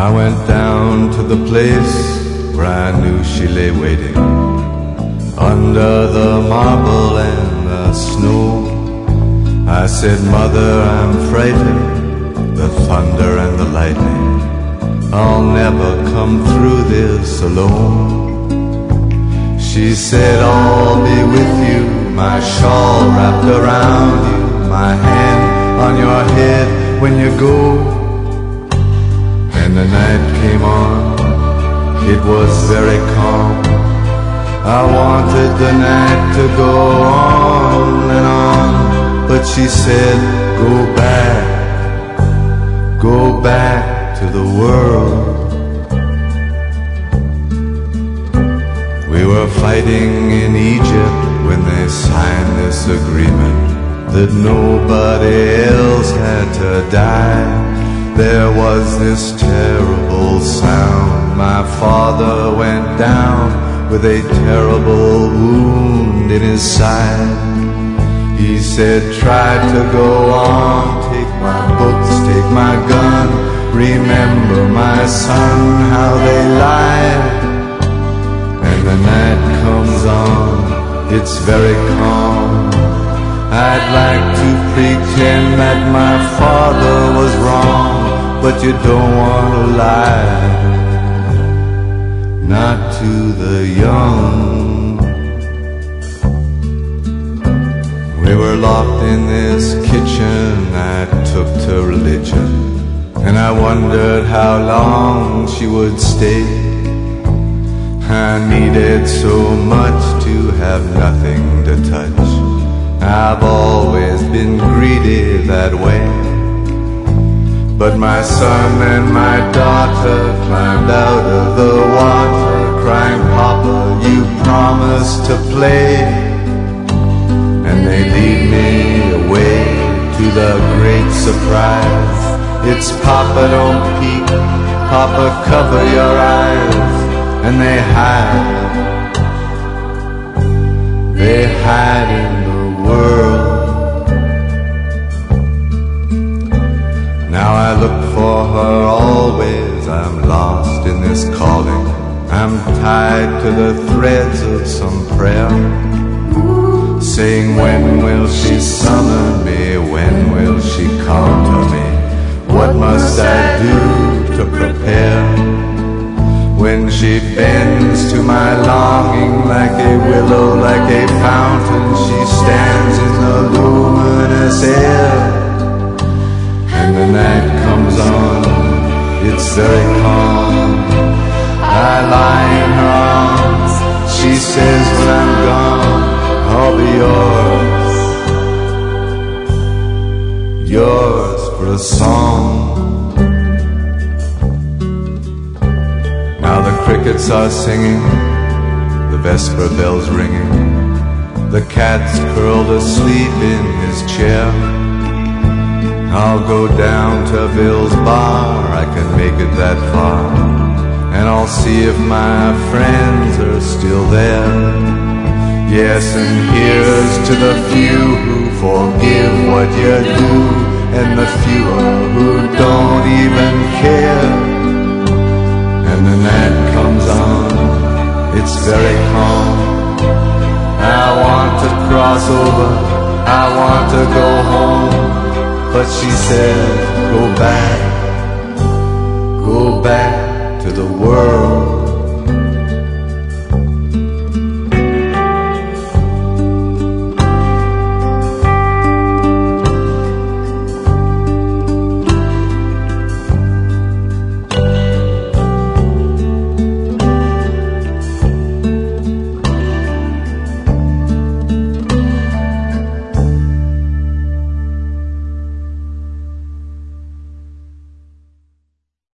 I went down to the place where I knew she lay waiting, under the marble and the snow. I said, Mother, I'm frightened, the thunder and the lightning, I'll never come through this alone. She said, I'll be with you, my shawl wrapped around you, my hand on your head when you go. And the night came on, it was very calm. I wanted the night to go on and on, but she said, go back to the world. We were fighting in Egypt when they signed this agreement that nobody else had to die. There was this terrible sound. My father went down with a terrible wound in his side. He said, try to go on, take my books, take my gun, remember my son, how they lied. And the night comes on, it's very calm. I'd like to pretend that my father was wrong, but you don't want to lie, not to the young. We were locked in this kitchen I took to religion, and I wondered how long she would stay. I needed so much to have nothing to touch. I've always been greedy that way. But my son and my daughter climbed out of the water, crying, Papa, you promised to play. And they lead me away to the great surprise. It's Papa, don't peek, Papa, cover your eyes. And they hide in the world. Now I look for her always, I'm lost in this calling. I'm tied to the threads of some prayer, saying, when will she summon me, when will she come to me? What must I do to prepare? When she bends to my longing like a willow, like a fountain, she stands in the luminous air. And the night comes on, it's very calm. I lie in her arms, she says when I'm gone, I'll be yours for a song. Now the crickets are singing, the vesper bells ringing, the cat's curled asleep in his chair. I'll go down to Bill's bar, I can make it that far, and I'll see if my friends are still there. Yes, and here's to the few who forgive what you do, and the fewer who don't even care. And the night comes on, it's very calm. I want to cross over, I want to go home, but she said, go back to the world.